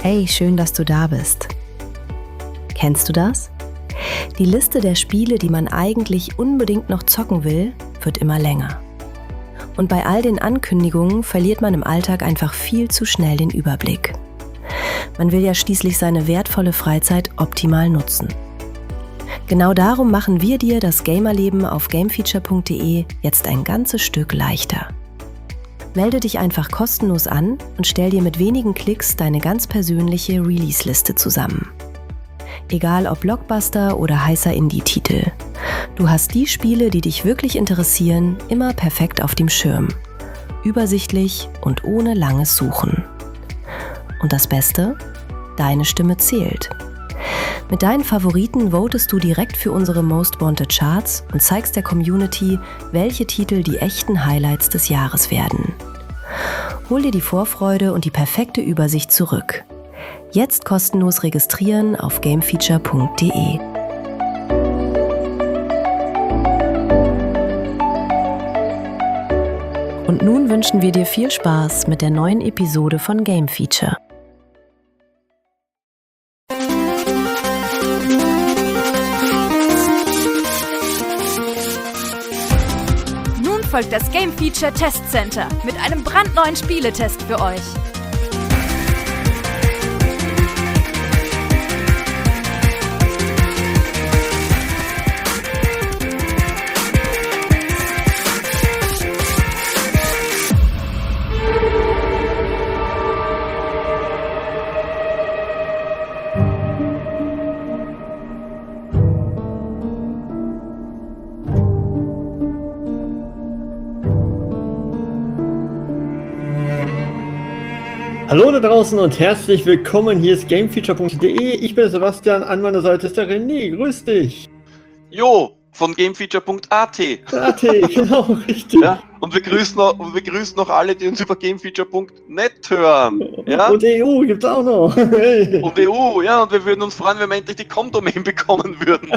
Hey, schön, dass du da bist. Kennst du das? Die Liste der Spiele, die man eigentlich unbedingt noch zocken will, wird immer länger. Und bei all den Ankündigungen verliert man im Alltag einfach viel zu schnell den Überblick. Man will ja schließlich seine wertvolle Freizeit optimal nutzen. Genau darum machen wir dir das Gamerleben auf gamefeature.de jetzt ein ganzes Stück leichter. Melde dich einfach kostenlos an und stell dir mit wenigen Klicks deine ganz persönliche Release-Liste zusammen. Egal ob Blockbuster oder heißer Indie-Titel. Du hast die Spiele, die dich wirklich interessieren, immer perfekt auf dem Schirm. Übersichtlich und ohne langes Suchen. Und das Beste? Deine Stimme zählt. Mit deinen Favoriten votest du direkt für unsere Most Wanted Charts und zeigst der Community, welche Titel die echten Highlights des Jahres werden. Hol dir die Vorfreude und die perfekte Übersicht zurück. Jetzt kostenlos registrieren auf gamefeature.de. Und nun wünschen wir dir viel Spaß mit der neuen Episode von Game Feature. Nun folgt das Game Feature Test Center mit einem brandneuen Spieletest für euch. Hallo da draußen und herzlich willkommen, hier ist gamefeature.de. Ich bin Sebastian, an meiner Seite ist der René, grüß dich. Jo, von gamefeature.at. AT, genau, richtig. Ja, und wir grüßen noch alle, die uns über gamefeature.net hören. Ja? Und EU gibt's auch noch. Hey. Und EU, ja, und wir würden uns freuen, wenn wir endlich die Com-Domain bekommen würden.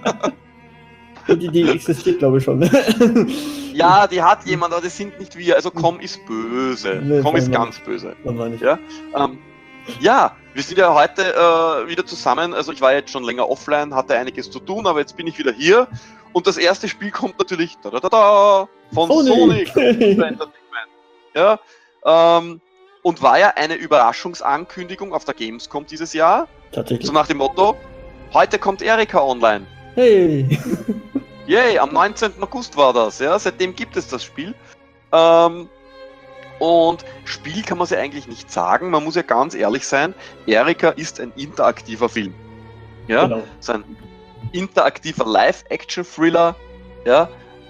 Die existiert, glaube ich, schon. Ja, die hat jemand, aber das sind nicht wir. Also Com ist böse. Nee, Com ist ganz böse. Nicht. Ja? Ja, wir sind ja heute wieder zusammen. Also ich war jetzt schon länger offline, hatte einiges zu tun, aber jetzt bin ich wieder hier. Und das erste Spiel kommt natürlich von Sonic. Ja, und war ja eine Überraschungsankündigung auf der Gamescom dieses Jahr. Tatsächlich. So nach dem Motto, heute kommt Erika online. Hey! Yay, am 19. August war das, ja, seitdem gibt es das Spiel. Und Spiel kann man ja eigentlich nicht sagen, man muss ja ganz ehrlich sein, Erika ist ein interaktiver Film. Ja, Genau. so ein interaktiver Live-Action-Thriller, ja,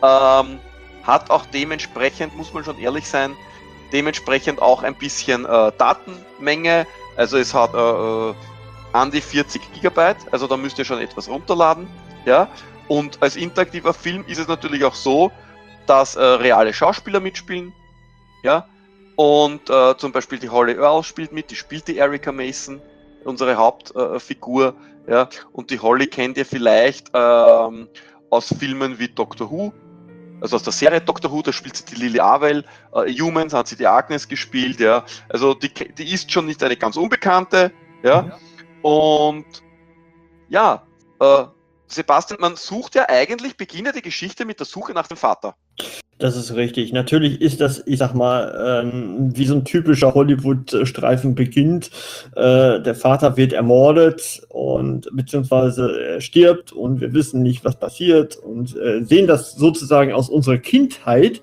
hat auch dementsprechend, muss man schon ehrlich sein, dementsprechend auch ein bisschen Datenmenge, also es hat an die 40 Gigabyte, also da müsst ihr schon etwas runterladen, ja, und als interaktiver Film ist es natürlich auch so, dass reale Schauspieler mitspielen, ja, und zum Beispiel die Holly Earl spielt mit, die spielt die Erika Mason, unsere Hauptfigur, ja, und die Holly kennt ihr vielleicht aus Filmen wie Doctor Who, also aus der Serie Doctor Who, da spielt sie die Lily Avell, Humans hat sie die Agnes gespielt, ja, also die ist schon nicht eine ganz Unbekannte, ja, und ja, Sebastian, man sucht ja eigentlich, beginnt ja die Geschichte mit der Suche nach dem Vater. Das ist richtig. Natürlich ist das, ich sag mal, wie so ein typischer Hollywood-Streifen beginnt. Der Vater wird ermordet und beziehungsweise er stirbt und wir wissen nicht, was passiert und sehen das sozusagen aus unserer Kindheit,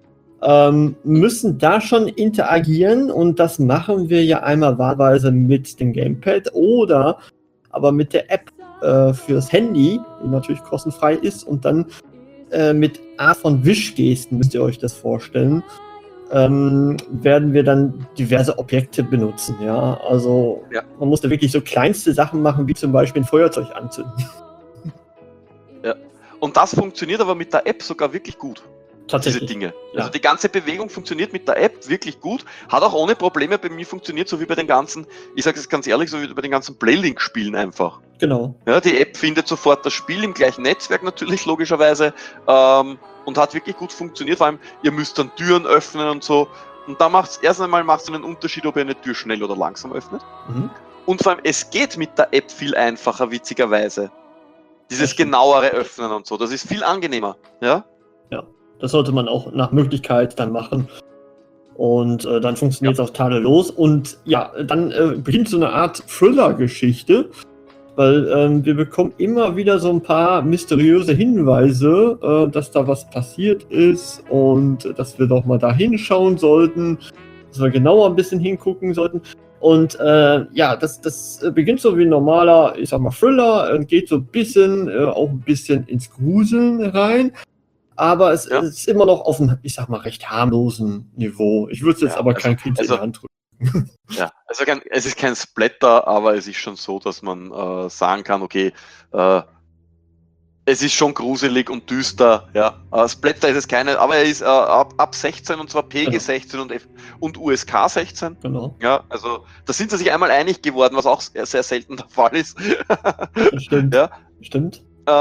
müssen da schon interagieren und das machen wir ja einmal wahlweise mit dem Gamepad oder aber mit der App fürs Handy, die natürlich kostenfrei ist und dann mit Art von Wischgesten, müsst ihr euch das vorstellen, werden wir dann diverse Objekte benutzen, ja, also ja. Man muss da wirklich so kleinste Sachen machen, wie zum Beispiel ein Feuerzeug anzünden. Ja, und das funktioniert aber mit der App sogar wirklich gut. Diese Dinge. Ja. Also die ganze Bewegung funktioniert mit der App wirklich gut, hat auch ohne Probleme bei mir funktioniert, so wie bei den ganzen, ich sage es ganz ehrlich, so wie bei den ganzen Playlink-Spielen einfach. Genau. Ja, die App findet sofort das Spiel im gleichen Netzwerk natürlich, logischerweise, und hat wirklich gut funktioniert, vor allem, ihr müsst dann Türen öffnen und so, und da macht es erst einmal einen Unterschied, ob ihr eine Tür schnell oder langsam öffnet. Mhm. Und vor allem, es geht mit der App viel einfacher, witzigerweise. Dieses Das stimmt. genauere Öffnen und so, das ist viel angenehmer. Ja? Das sollte man auch nach Möglichkeit dann machen. Und dann funktioniert es auch tadellos. Und ja, dann beginnt so eine Art Thriller-Geschichte, weil wir bekommen immer wieder so ein paar mysteriöse Hinweise, dass da was passiert ist und dass wir doch mal da hinschauen sollten, dass wir genauer ein bisschen hingucken sollten. Und ja, das beginnt so wie ein normaler, ich sag mal, Thriller, geht so ein bisschen, auch ein bisschen ins Gruseln rein. Aber es ist immer noch auf einem, ich sag mal, recht harmlosen Niveau. Ich würde es jetzt aber kein Kind in die Hand drücken. Ja, also es ist kein Splatter, aber es ist schon so, dass man sagen kann, okay, es ist schon gruselig und düster. Ja, Splatter ist es keine, aber er ist ab 16 und zwar PG 16 und USK 16. Genau. Ja, also da sind sie sich einmal einig geworden, was auch sehr, sehr selten der Fall ist. Das stimmt. Ja. Stimmt.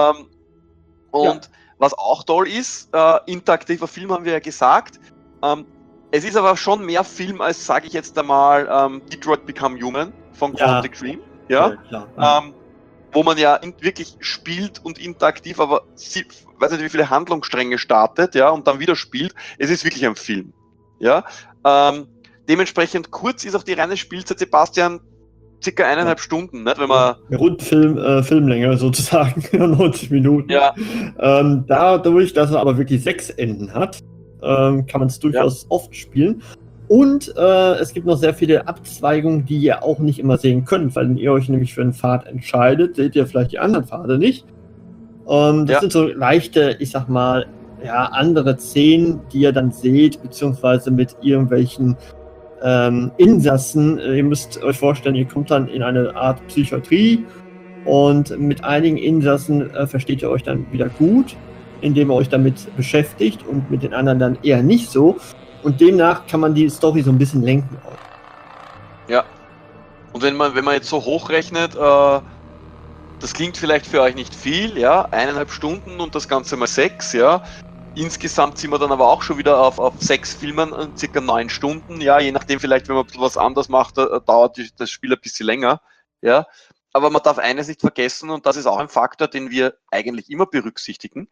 Und was auch toll ist, interaktiver Film haben wir ja gesagt. Es ist aber schon mehr Film als, sage ich jetzt einmal, Detroit Become Human von Quantic Dream. Ja, klar. Wo man ja wirklich spielt und interaktiv, aber weiß nicht, wie viele Handlungsstränge startet, ja, und dann wieder spielt. Es ist wirklich ein Film. Ja, dementsprechend kurz ist auch die reine Spielzeit, Sebastian, circa 1,5 Stunden, nicht? Wenn man Filmlänge sozusagen, 90 Minuten. Ja. Dadurch, dass er aber wirklich 6 Enden hat, kann man es durchaus oft spielen. Und es gibt noch sehr viele Abzweigungen, die ihr auch nicht immer sehen könnt, weil wenn ihr euch nämlich für einen Pfad entscheidet, seht ihr vielleicht die anderen Pfade nicht. Das sind so leichte, ich sag mal, andere Szenen, die ihr dann seht, beziehungsweise mit irgendwelchen Insassen. Ihr müsst euch vorstellen, ihr kommt dann in eine Art Psychiatrie und mit einigen Insassen versteht ihr euch dann wieder gut, indem ihr euch damit beschäftigt und mit den anderen dann eher nicht so. Und demnach kann man die Story so ein bisschen lenken auch. Ja. Und wenn man jetzt so hochrechnet, das klingt vielleicht für euch nicht viel, ja, 1,5 Stunden und das Ganze mal 6, ja. Insgesamt sind wir dann aber auch schon wieder auf 6 Filmen, circa 9 Stunden, ja, je nachdem vielleicht, wenn man ein bisschen was anderes macht, dauert das Spiel ein bisschen länger, ja. Aber man darf eines nicht vergessen und das ist auch ein Faktor, den wir eigentlich immer berücksichtigen.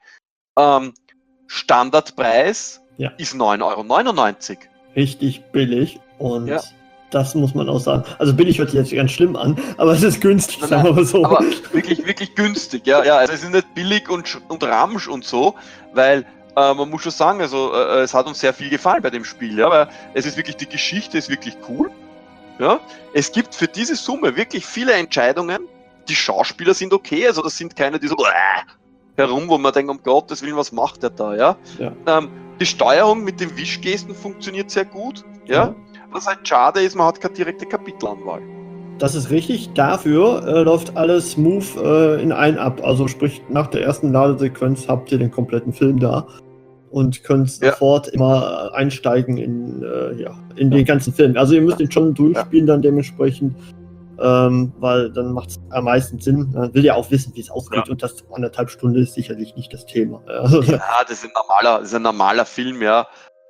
Standardpreis ist 9,99 €. Richtig billig und das muss man auch sagen. Also billig hört sich jetzt ganz schlimm an, aber es ist günstig, sagen wir mal so. Aber wirklich, wirklich günstig, ja. Also es ist nicht billig und Ramsch und so, weil man muss schon sagen, also es hat uns sehr viel gefallen bei dem Spiel, ja, weil es ist wirklich, die Geschichte ist wirklich cool. Ja. Es gibt für diese Summe wirklich viele Entscheidungen. Die Schauspieler sind okay, also das sind keine, die so herum, wo man denkt, um Gottes Willen, was macht der da, ja? Die Steuerung mit den Wischgesten funktioniert sehr gut, ja. Was halt schade ist, man hat keine direkte Kapitelanwahl. Das ist richtig. Dafür läuft alles smooth in einen ab. Also sprich, nach der ersten Ladesequenz habt ihr den kompletten Film da und könnt sofort immer einsteigen in den ganzen Film. Also ihr müsst ihn schon durchspielen dann dementsprechend, weil dann macht es am meisten Sinn. Man will ja auch wissen, wie es ausgeht und das 1,5 Stunden ist sicherlich nicht das Thema. Ja, das ist ein normaler Film, ja.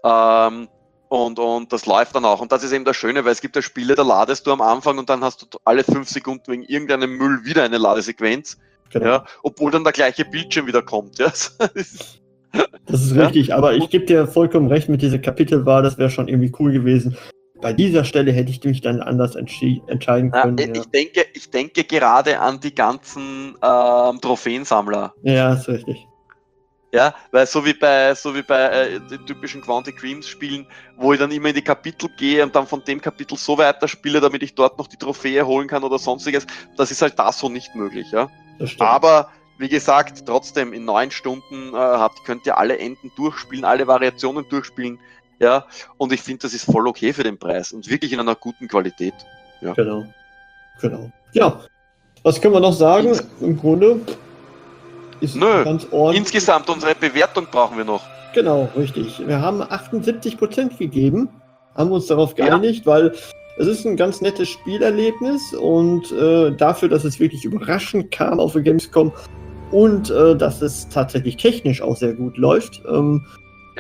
Und das läuft dann auch. Und das ist eben das Schöne, weil es gibt ja Spiele, da ladest du am Anfang und dann hast du alle 5 Sekunden wegen irgendeinem Müll wieder eine Ladesequenz. Genau. Ja, obwohl dann der gleiche Bildschirm wieder kommt. Ja. Das ist richtig, aber ich gebe dir vollkommen recht mit dieser Kapitelwahl, das wäre schon irgendwie cool gewesen. Bei dieser Stelle hätte ich mich dann anders entscheiden können. Ich denke gerade an die ganzen Trophäensammler. Ja, ist richtig. Ja, weil so wie bei den typischen Quantic Dreams Spielen, wo ich dann immer in die Kapitel gehe und dann von dem Kapitel so weiter spiele, damit ich dort noch die Trophäe holen kann oder sonstiges, das ist halt da so nicht möglich, ja. Aber wie gesagt, trotzdem in 9 Stunden könnt ihr alle Enden durchspielen, alle Variationen durchspielen, ja. Und ich finde, das ist voll okay für den Preis und wirklich in einer guten Qualität. Ja. Genau. Ja, was können wir noch sagen? Im Grunde ist ganz ordentlich. Insgesamt unsere Bewertung brauchen wir noch. Genau, richtig. Wir haben 78% gegeben, haben uns darauf geeinigt, weil es ist ein ganz nettes Spielerlebnis und dafür, dass es wirklich überraschend kam auf der Gamescom und dass es tatsächlich technisch auch sehr gut läuft,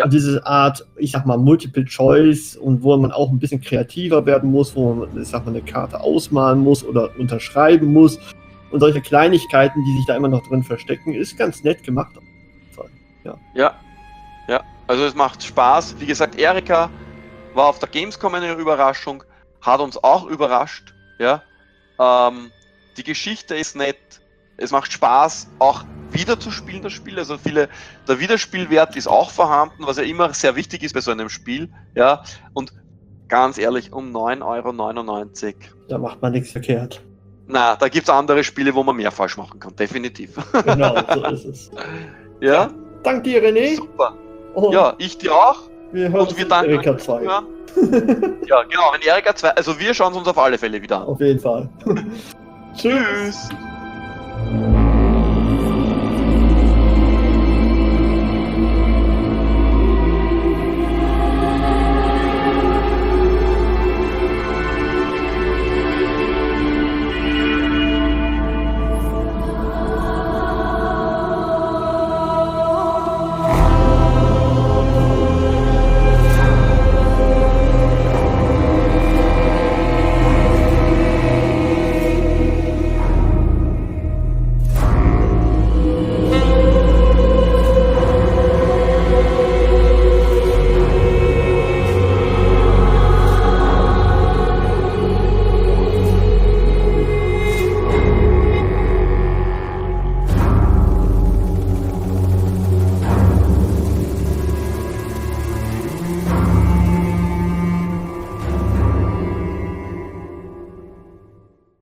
Ja. diese Art, ich sag mal, Multiple Choice und wo man auch ein bisschen kreativer werden muss, wo man, ich sag mal, eine Karte ausmalen muss oder unterschreiben muss und solche Kleinigkeiten, die sich da immer noch drin verstecken, ist ganz nett gemacht. Ja, also es macht Spaß. Wie gesagt, Erika war auf der Gamescom eine Überraschung, hat uns auch überrascht. Ja, die Geschichte ist nett, es macht Spaß, auch wieder zu spielen, das Spiel. Also der Wiederspielwert ist auch vorhanden, was ja immer sehr wichtig ist bei so einem Spiel. Ja, und ganz ehrlich, um 9,99 €. Da macht man nichts verkehrt. Na, da gibt es andere Spiele, wo man mehr falsch machen kann, definitiv. Genau, so ist es. Ja, Dank dir, René. super. Und Ja, ich dir auch. wir hören uns Und wir in danken Erika euch 2. fürs Zuhören. Ja, genau, in Erika 2. Also wir schauen es uns auf alle Fälle wieder an. Auf jeden Fall. Tschüss. Tschüss.